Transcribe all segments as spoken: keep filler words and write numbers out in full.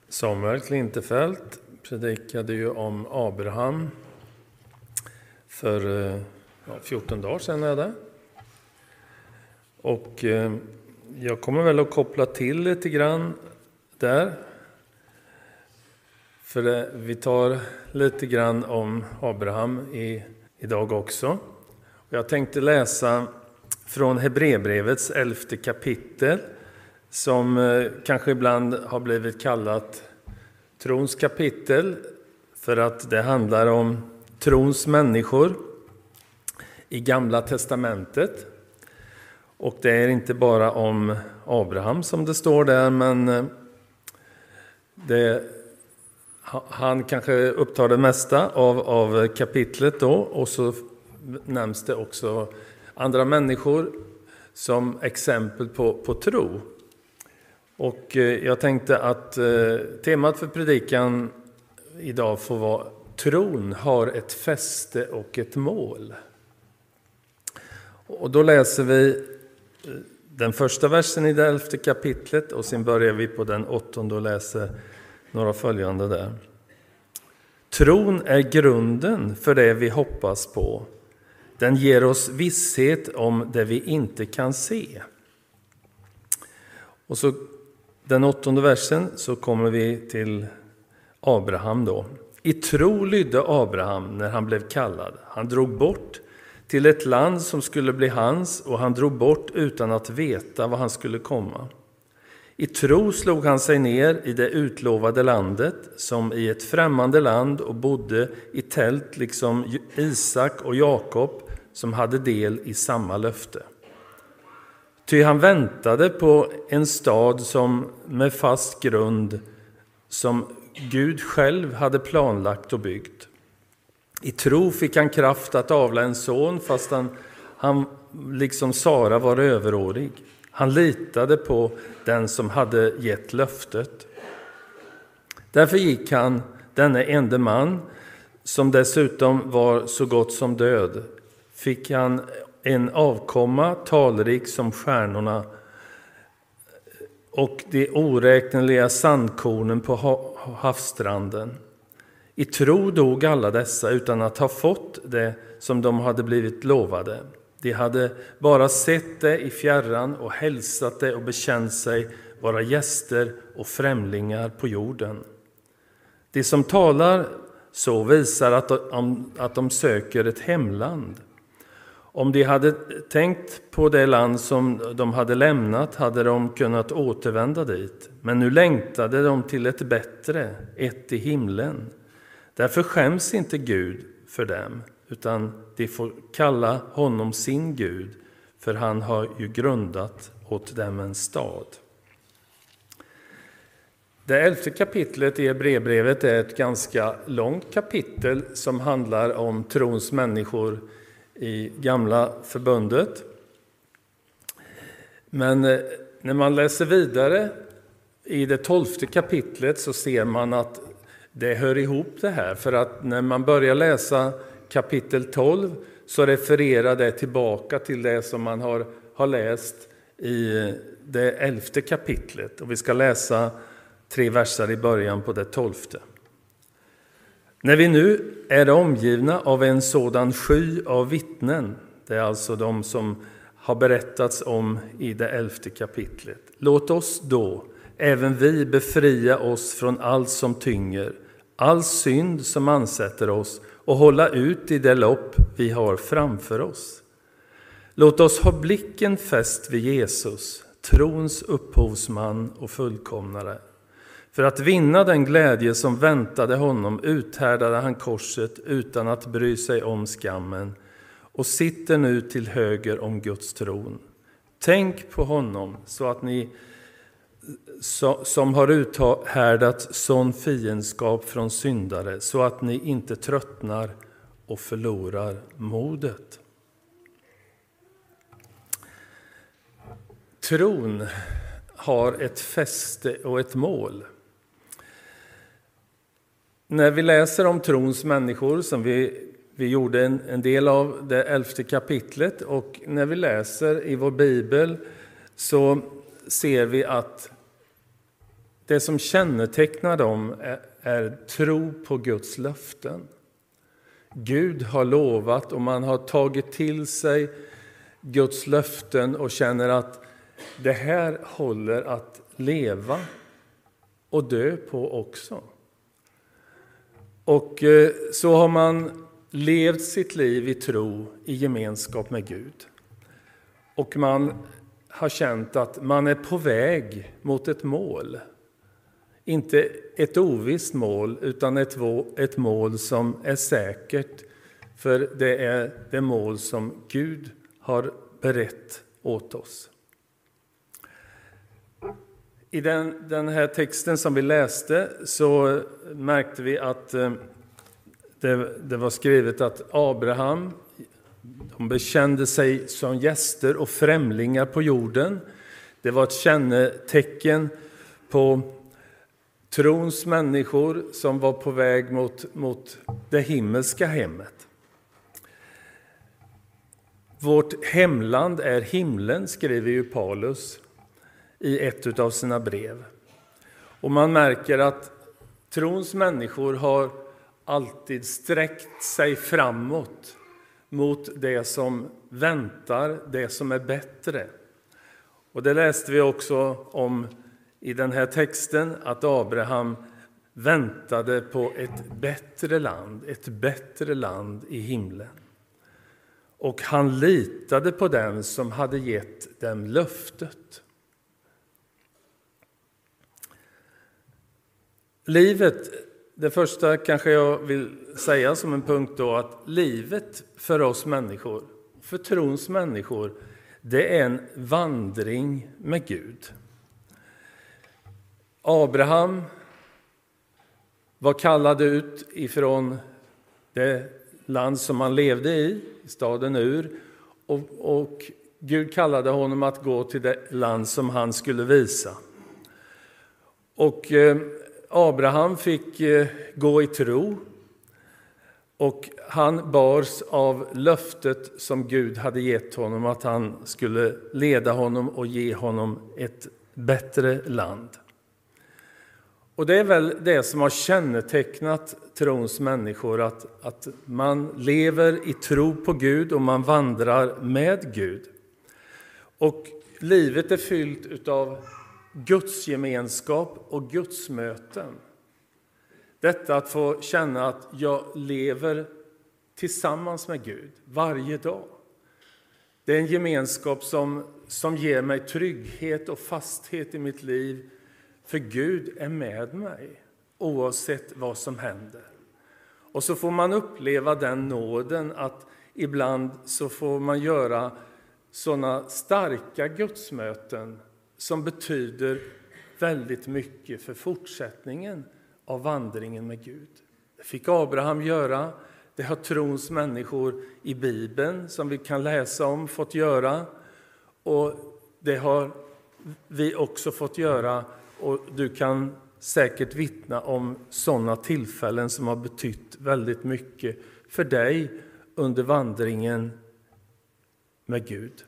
Samuel Klintefelt predikade ju om Abraham för ja, fjorton dagar sedan är det. Och eh, jag kommer väl att koppla till lite grann där. För det, vi tar lite grann om Abraham i, idag också. Jag tänkte läsa från Hebreerbrevets elfte kapitel, som eh, kanske ibland har blivit kallat trons kapitel, för att det handlar om trons människor i Gamla testamentet. Och det är inte bara om Abraham som det står där, men det, han kanske upptar det mesta av, av kapitlet då. Och så nämns det också andra människor som exempel på, på tro. Och jag tänkte att eh, temat för predikan idag får vara: tron har ett fäste och ett mål. Och då läser vi den första versen i det elfte kapitlet, och sen börjar vi på den åttonde och läser några följande där. Tron är grunden för det vi hoppas på. Den ger oss visshet om det vi inte kan se. Och så den åttonde versen så kommer vi till Abraham då. I tro lydde Abraham när han blev kallad. Han drog bort till ett land som skulle bli hans, och han drog bort utan att veta vad han skulle komma. I tro slog han sig ner i det utlovade landet, som i ett främmande land, och bodde i tält liksom Isak och Jakob, som hade del i samma löfte. Ty han väntade på en stad som med fast grund, som Gud själv hade planlagt och byggt. I tro fick han kraft att avla en son, fast han, han liksom Sara var överårig. Han litade på den som hade gett löftet. Därför gick han, denne ende man, som dessutom var så gott som död, fick han en avkomma talrik som stjärnorna och de oräkneliga sandkornen på havsstranden. I tro dog alla dessa utan att ha fått det som de hade blivit lovade. De hade bara sett det i fjärran och hälsat det och bekänt sig vara gäster och främlingar på jorden. De som talar så visar att de, att de söker ett hemland. Om de hade tänkt på det land som de hade lämnat hade de kunnat återvända dit. Men nu längtade de till ett bättre, ett i himlen. Därför skäms inte Gud för dem, utan de får kalla honom sin Gud, för han har ju grundat åt dem en stad. Det elfte kapitlet i Hebreerbrevet är ett ganska långt kapitel som handlar om trons människor i Gamla förbundet. Men när man läser vidare i det tolfte kapitlet så ser man att det hör ihop det här. För att när man börjar läsa kapitel tolv så refererar det tillbaka till det som man har, har läst i det elfte kapitlet. Och vi ska läsa tre verser i början på det tolfte. När vi nu är omgivna av en sådan sky av vittnen, det är alltså de som har berättats om i det elfte kapitlet. Låt oss då, även vi, befria oss från allt som tynger, all synd som ansätter oss, och hålla ut i det lopp vi har framför oss. Låt oss ha blicken fäst vid Jesus, trons upphovsman och fullkomnare. För att vinna den glädje som väntade honom uthärdade han korset utan att bry sig om skammen, och sitter nu till höger om Guds tron. Tänk på honom så att ni som har uthärdat sån fiendskap från syndare, så att ni inte tröttnar och förlorar modet. Tron har ett fäste och ett mål. När vi läser om trons människor, som vi, vi gjorde en, en del av det elfte kapitlet, och när vi läser i vår bibel så ser vi att det som kännetecknar dem är, är tro på Guds löften. Gud har lovat och man har tagit till sig Guds löften och känner att det här håller att leva och dö på också. Och så har man levt sitt liv i tro, i gemenskap med Gud. Och man har känt att man är på väg mot ett mål. Inte ett ovisst mål, utan ett, ett mål som är säkert. För det är det mål som Gud har berett åt oss. I den, den här texten som vi läste så märkte vi att det, det var skrivet att Abraham, de bekände sig som gäster och främlingar på jorden. Det var ett kännetecken på trons människor som var på väg mot, mot det himmelska hemmet. Vårt hemland är himlen, skriver ju Paulus i ett av sina brev. Och man märker att trons människor har alltid sträckt sig framåt mot det som väntar, det som är bättre. Och det läste vi också om i den här texten, att Abraham väntade på ett bättre land, ett bättre land i himlen. Och han litade på den som hade gett dem löftet. Livet, det första kanske jag vill säga som en punkt då, att livet för oss människor, för trons människor, det är en vandring med Gud. Abraham var kallad ut ifrån det land som han levde i, staden Ur, och, och Gud kallade honom att gå till det land som han skulle visa. Och eh, Abraham fick eh, gå i tro, och han bars av löftet som Gud hade gett honom, att han skulle leda honom och ge honom ett bättre land. Och det är väl det som har kännetecknat trons människor, att, att man lever i tro på Gud och man vandrar med Gud. Och livet är fyllt av Guds gemenskap och Guds möten. Detta att få känna att jag lever tillsammans med Gud varje dag. Det är en gemenskap som, som ger mig trygghet och fasthet i mitt liv. För Gud är med mig oavsett vad som händer. Och så får man uppleva den nåden att ibland så får man göra sådana starka gudsmöten som betyder väldigt mycket för fortsättningen av vandringen med Gud. Det fick Abraham göra, det har trons människor i Bibeln som vi kan läsa om fått göra, och det har vi också fått göra. Och du kan säkert vittna om sådana tillfällen som har betytt väldigt mycket för dig under vandringen med Gud.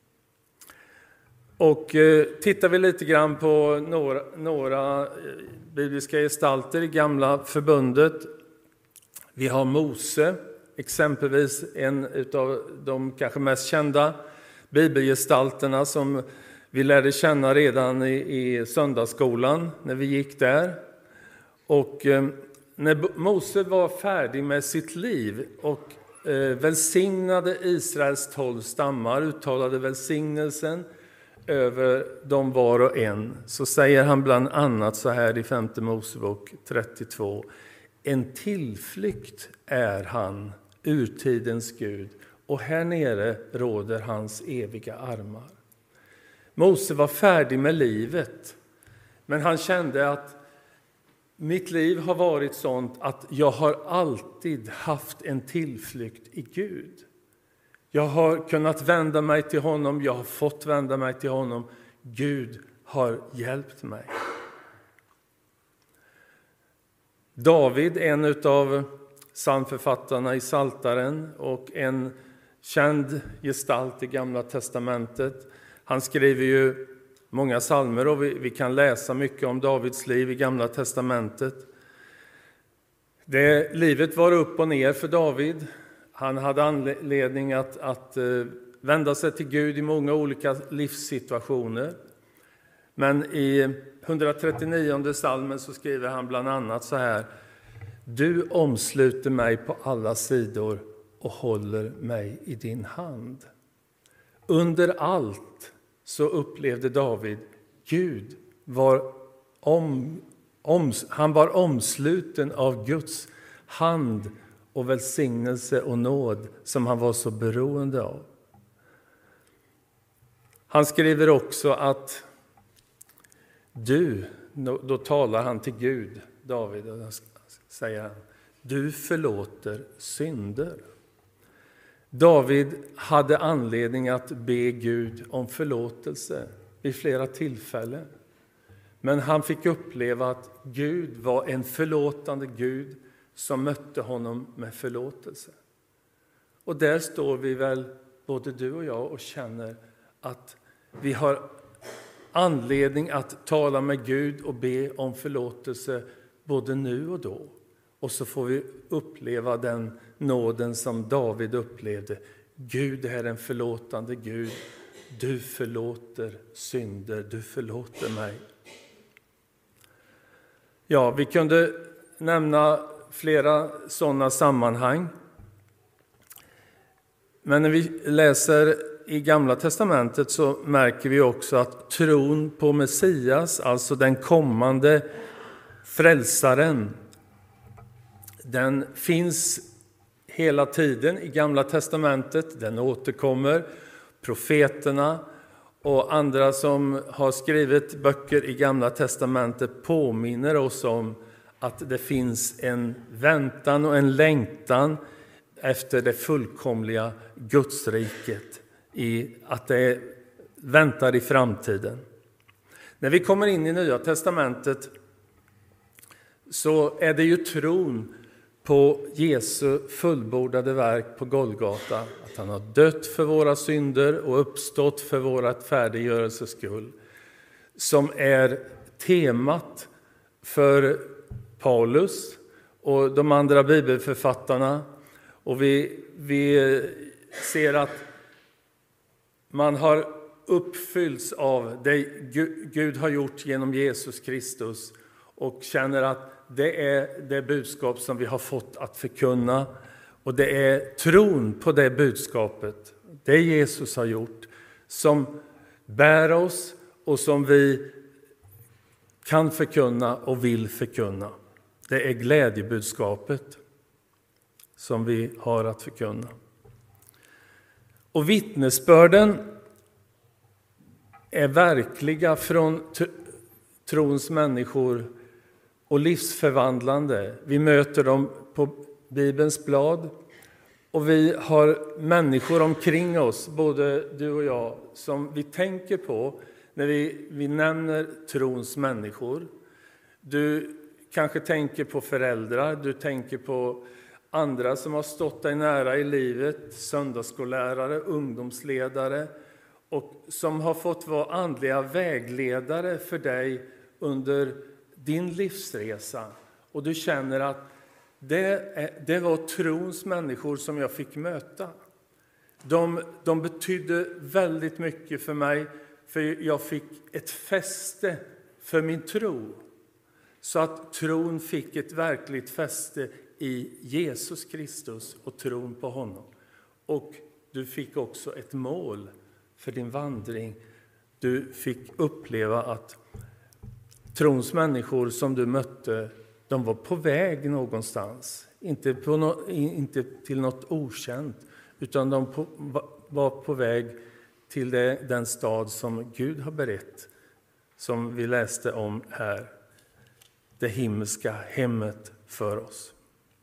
Och eh, tittar vi lite grann på några, några bibliska gestalter i gamla förbundet. Vi har Mose, exempelvis en av de kanske mest kända bibelgestalterna som vi lärde känna redan i, i söndagsskolan när vi gick där. Och eh, när Mose var färdig med sitt liv och eh, välsignade Israels tolv stammar, uttalade välsignelsen över dem var och en, så säger han bland annat så här i femte Mosebok trettiotvå. En tillflykt är han, urtidens Gud, och här nere råder hans eviga armar. Mose var färdig med livet, men han kände att mitt liv har varit sånt att jag har alltid haft en tillflykt i Gud. Jag har kunnat vända mig till honom, jag har fått vända mig till honom. Gud har hjälpt mig. David, en av psalmförfattarna i Psaltaren och en känd gestalt i Gamla testamentet, han skriver ju många psalmer och vi, vi kan läsa mycket om Davids liv i Gamla testamentet. Det, livet var upp och ner för David. Han hade anledning att, att uh, vända sig till Gud i många olika livssituationer. Men i hundratrettionionde psalmen så skriver han bland annat så här: du omsluter mig på alla sidor och håller mig i din hand. Under allt så upplevde David Gud var om, om, han var omsluten av Guds hand och välsignelse och nåd som han var så beroende av. Han skriver också att du, då talar han till Gud, David, och säger han, du förlåter synder. David hade anledning att be Gud om förlåtelse vid flera tillfällen. Men han fick uppleva att Gud var en förlåtande Gud som mötte honom med förlåtelse. Och där står vi väl, både du och jag, och känner att vi har anledning att tala med Gud och be om förlåtelse både nu och då. Och så får vi uppleva den nåden som David upplevde. Gud är en förlåtande Gud. Du förlåter synder, du förlåter mig. Ja, vi kunde nämna flera sådana sammanhang. Men när vi läser i Gamla testamentet så märker vi också att tron på Messias, alltså den kommande frälsaren, den finns hela tiden i Gamla testamentet. Den återkommer. Profeterna och andra som har skrivit böcker i Gamla testamentet påminner oss om att det finns en väntan och en längtan efter det fullkomliga Gudsriket, i att det väntar i framtiden. När vi kommer in i Nya testamentet så är det ju tron på Jesu fullbordade verk på Golgata, att han har dött för våra synder och uppstått för vår rättfärdiggörelses skull, som är temat för Paulus och de andra bibelförfattarna. Och vi, vi ser att man har uppfyllts av det Gud har gjort genom Jesus Kristus och känner att det är det budskap som vi har fått att förkunna. Och det är tron på det budskapet, det Jesus har gjort, som bär oss och som vi kan förkunna och vill förkunna. Det är glädjebudskapet som vi har att förkunna. Och vittnesbörden är verkliga från trons människor och livsförvandlande. Vi möter dem på Bibelns blad och vi har människor omkring oss, både du och jag, som vi tänker på när vi, vi nämner trons människor. Du kanske tänker på föräldrar, du tänker på andra som har stått dig nära i livet, söndagsskollärare, ungdomsledare, och som har fått vara andliga vägledare för dig under din livsresa. Och du känner att det, det var trons människor som jag fick möta. De, de betydde väldigt mycket för mig, för jag fick ett fäste för min tro. Så att tron fick ett verkligt fäste i Jesus Kristus och tron på honom. Och du fick också ett mål för din vandring. Du fick uppleva att trons människor som du mötte, de var på väg någonstans. Inte, på no, inte till något okänt, utan de på, var på väg till det, den stad som Gud har berett. Som vi läste om här. Det himmelska hemmet för oss.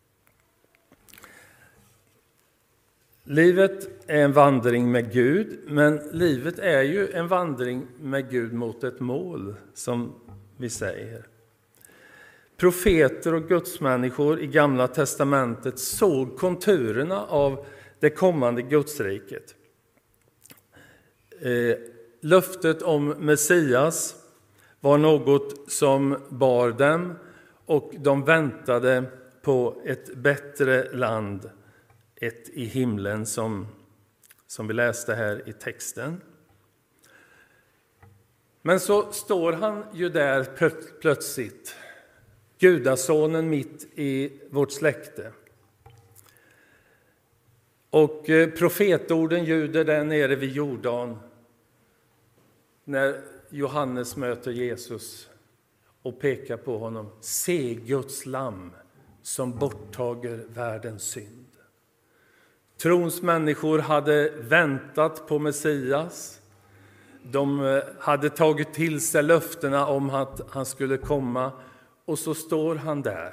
Livet är en vandring med Gud, men livet är ju en vandring med Gud mot ett mål, som vi säger. Profeter och gudsmänniskor i Gamla testamentet såg konturerna av det kommande Gudsriket. löftet om Messias var något som bar dem, och de väntade på ett bättre land, ett i himlen som, som vi läste här i texten. Men så står han ju där plötsligt, gudasonen mitt i vårt släkte. Och profetorden ljuder där nere vid Jordan när Johannes möter Jesus och pekar på honom. Se Guds lamm som borttager världens synd. Trons människor hade väntat på Messias. De hade tagit till sig löftena om att han skulle komma, och så står han där.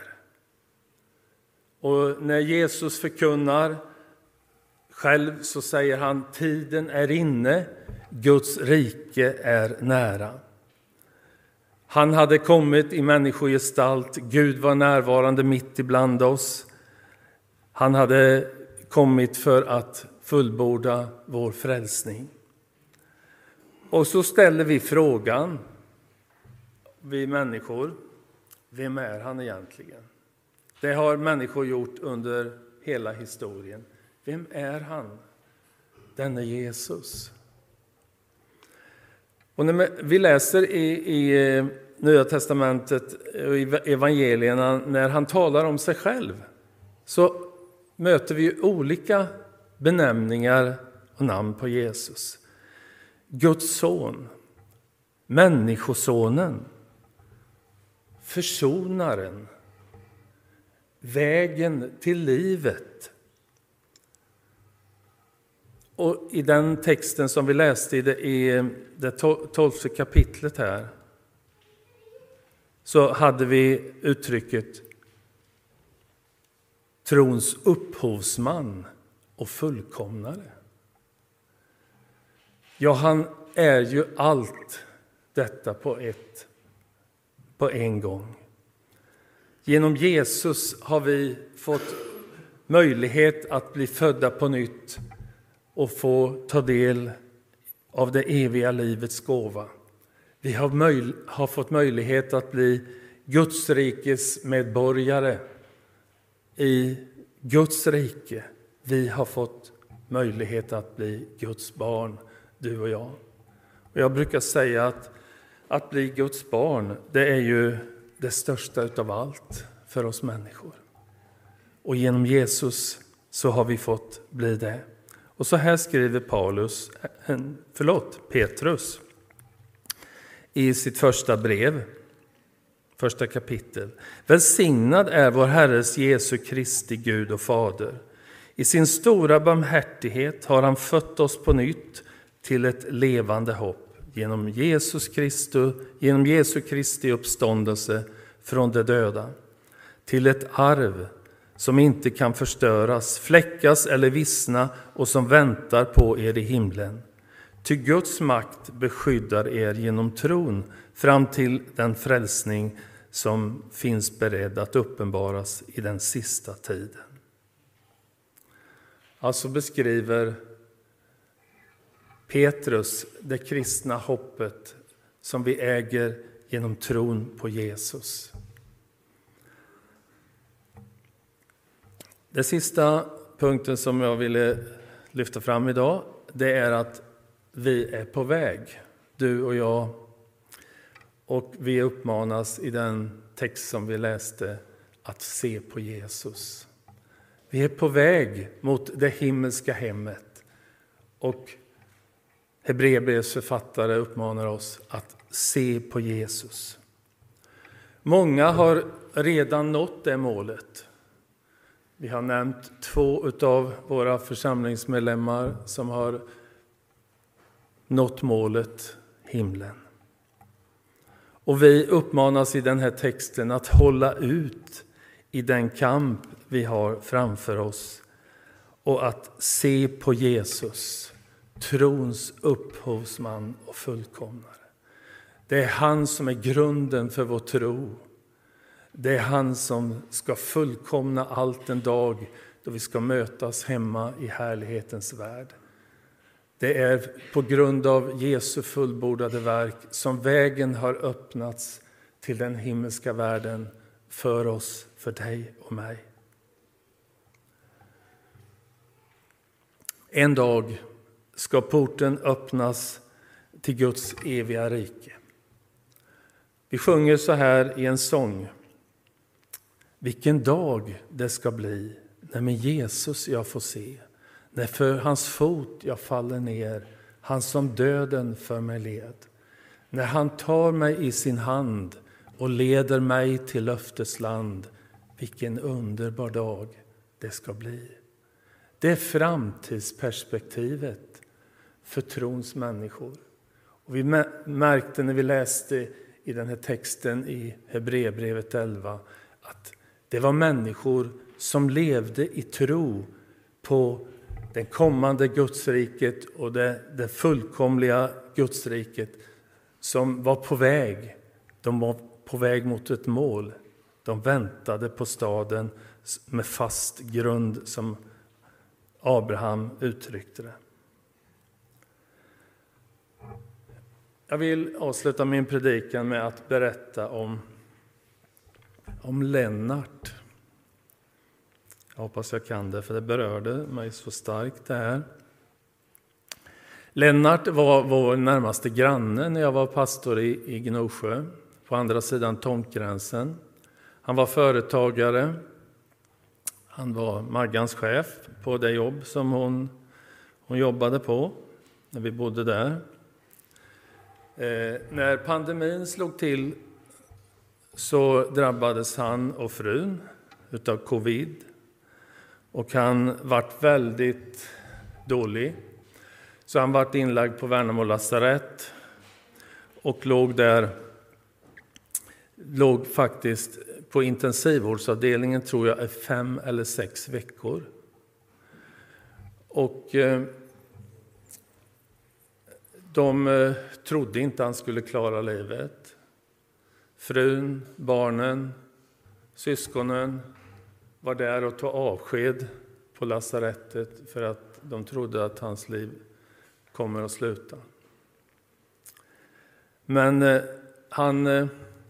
Och när Jesus förkunnar själv så säger han: tiden är inne, Guds rike är nära. Han hade kommit i människogestalt, Gud var närvarande mitt ibland oss. Han hade kommit för att fullborda vår frälsning. Och så ställer vi frågan, vi människor, vem är han egentligen? Det har människor gjort under hela historien. Vem är han? Denne Jesus. Och när vi läser i, i Nya testamentet och i evangelierna, när han talar om sig själv, så möter vi olika benämningar och namn på Jesus. Guds son, människosonen, försonaren, vägen till livet. Och i den texten som vi läste i det, i det tolfte kapitlet här, så hade vi uttrycket trons upphovsman och fullkomnare. Ja, han är ju allt detta på ett på en gång. Genom Jesus har vi fått möjlighet att bli födda på nytt och få ta del av det eviga livets gåva. Vi har, möj, har fått möjlighet att bli Guds rikes medborgare i Guds rike. Vi har fått möjlighet att bli Guds barn, du och jag. Och jag brukar säga att att bli Guds barn, det är ju det största utav allt för oss människor. Och genom Jesus så har vi fått bli det. Och så här skriver Paulus, förlåt, Petrus i sitt första brev, första kapitel. Välsignad är vår Herres Jesu Kristi Gud och Fader. I sin stora barmhärtighet har han fött oss på nytt till ett levande hopp genom Jesus Kristus, genom Jesu Kristi uppståndelse från de döda, till ett arv som inte kan förstöras, fläckas eller vissna och som väntar på er i himlen. Ty Guds makt beskyddar er genom tron fram till den frälsning som finns beredd att uppenbaras i den sista tiden. Alltså beskriver Petrus det kristna hoppet som vi äger genom tron på Jesus. Den sista punkten som jag ville lyfta fram idag, det är att vi är på väg, du och jag. Och vi uppmanas i den text som vi läste att se på Jesus. Vi är på väg mot det himmelska hemmet. Och Hebreerbrevets författare uppmanar oss att se på Jesus. Många har redan nått det målet. Vi har nämnt två av våra församlingsmedlemmar som har nått målet, himlen. Och vi uppmanas i den här texten att hålla ut i den kamp vi har framför oss och att se på Jesus, trons upphovsman och fullkomnare. Det är han som är grunden för vår tro. Det är han som ska fullkomna allt en dag då vi ska mötas hemma i härlighetens värld. Det är på grund av Jesu fullbordade verk som vägen har öppnats till den himmelska världen för oss, för dig och mig. En dag ska porten öppnas till Guds eviga rike. Vi sjunger så här i en sång. Vilken dag det ska bli när med Jesus jag får se. När för hans fot jag faller ner, han som döden för mig led. När han tar mig i sin hand och leder mig till löftesland. Vilken underbar dag det ska bli. Det är framtidsperspektivet för trons människor. Och vi märkte när vi läste i den här texten i Hebreerbrevet elva att det var människor som levde i tro på det kommande Gudsriket och det, det fullkomliga Gudsriket som var på väg. De var på väg mot ett mål. De väntade på staden med fast grund som Abraham uttryckte det. Jag vill avsluta min predikan med att berätta om, om Lennart. Jag hoppas jag kan det, för det berörde mig så starkt det här. Lennart var vår närmaste granne när jag var pastor i, i Gnosjö, på andra sidan tomtgränsen. Han var företagare. Han var Maggans chef på det jobb som hon, hon jobbade på när vi bodde där. Eh, när pandemin slog till så drabbades han och frun utav covid. Och han vart väldigt dålig. Så han vart inlagd på Värnamo lasarett och låg där, låg faktiskt på intensivvårdsavdelningen tror jag är fem eller sex veckor. Och eh, de eh, trodde inte han skulle klara livet. Frun, barnen, syskonen var där och tog avsked på lasarettet för att de trodde att hans liv kommer att sluta. Men eh, han eh,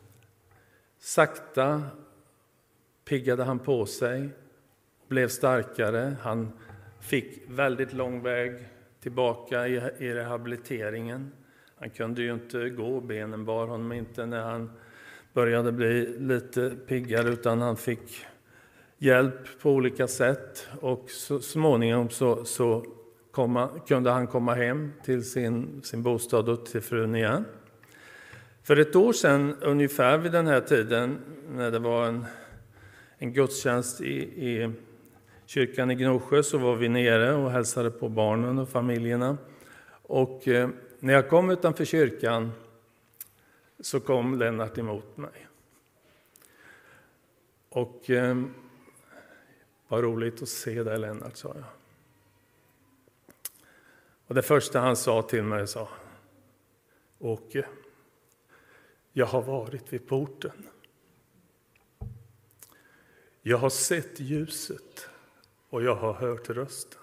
sakta piggade han på sig, blev starkare. Han fick väldigt lång väg tillbaka i, i rehabiliteringen. Han kunde ju inte gå, benen bar honom inte när han började bli lite piggare, utan han fick hjälp på olika sätt. Och så småningom så, så komma, kunde han komma hem till sin, sin bostad och till frun igen. För ett år sedan, ungefär vid den här tiden, när det var en, en gudstjänst i, i kyrkan i Gnosjö, så var vi nere och hälsade på barnen och familjerna. Och eh, när jag kom utanför kyrkan så kom Lennart emot mig. Och eh, vad roligt att se dig, Lennart, sa jag. Och det första han sa till mig sa: Åke, jag har varit vid porten. Jag har sett ljuset och jag har hört rösten.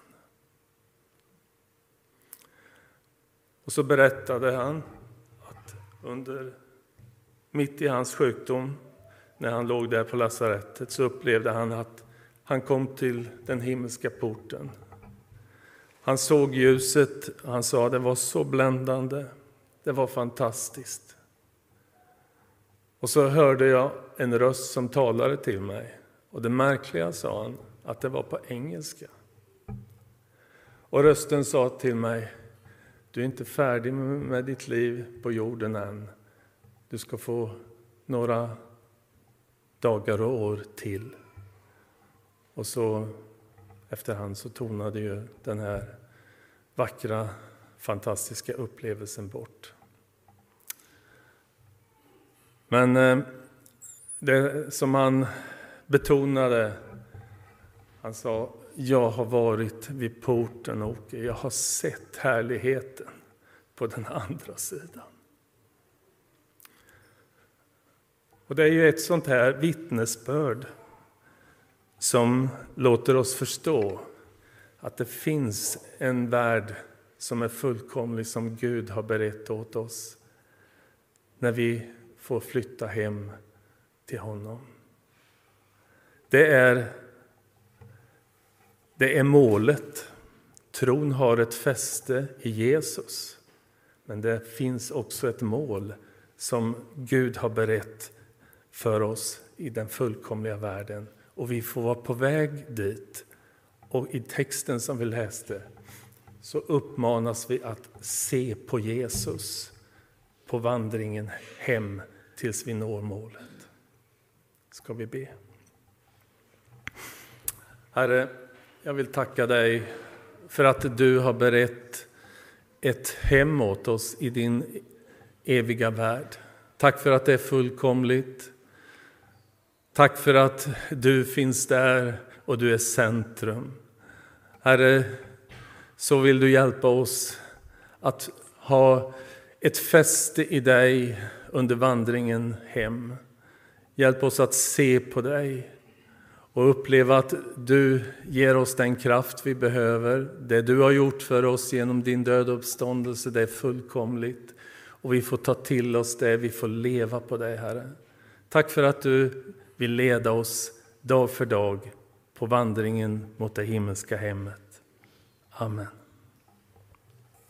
Och så berättade han att under, mitt i hans sjukdom, när han låg där på lasarettet, så upplevde han att han kom till den himmelska porten. Han såg ljuset och han sa: det var så bländande, det var fantastiskt. Och så hörde jag en röst som talade till mig. Och det märkliga, sa han, att det var på engelska. Och rösten sa till mig: du är inte färdig med ditt liv på jorden än. Du ska få några dagar och år till. Och så efterhand så tonade ju den här vackra, fantastiska upplevelsen bort. Men eh, det som han betonade, han sa: jag har varit vid porten och jag har sett härligheten på den andra sidan. Och det är ju ett sånt här vittnesbörd som låter oss förstå att det finns en värld som är fullkomlig, som Gud har berett åt oss när vi får flytta hem till honom. Det är, det är målet. Tron har ett fäste i Jesus. Men det finns också ett mål som Gud har berett för oss i den fullkomliga världen. Och vi får vara på väg dit. Och i texten som vi läste så uppmanas vi att se på Jesus på vandringen hem tills vi når målet. Ska vi be? Herre, jag vill tacka dig för att du har berett ett hem åt oss i din eviga värld. Tack för att det är fullkomligt. Tack för att du finns där och du är centrum. Herre, så vill du hjälpa oss att ha ett fäste i dig under vandringen hem. Hjälp oss att se på dig och uppleva att du ger oss den kraft vi behöver. Det du har gjort för oss genom din död och uppståndelse, det är fullkomligt. Och vi får ta till oss det, vi får leva på det, Herre. Tack för att du vill leda oss dag för dag på vandringen mot det himmelska hemmet. Amen.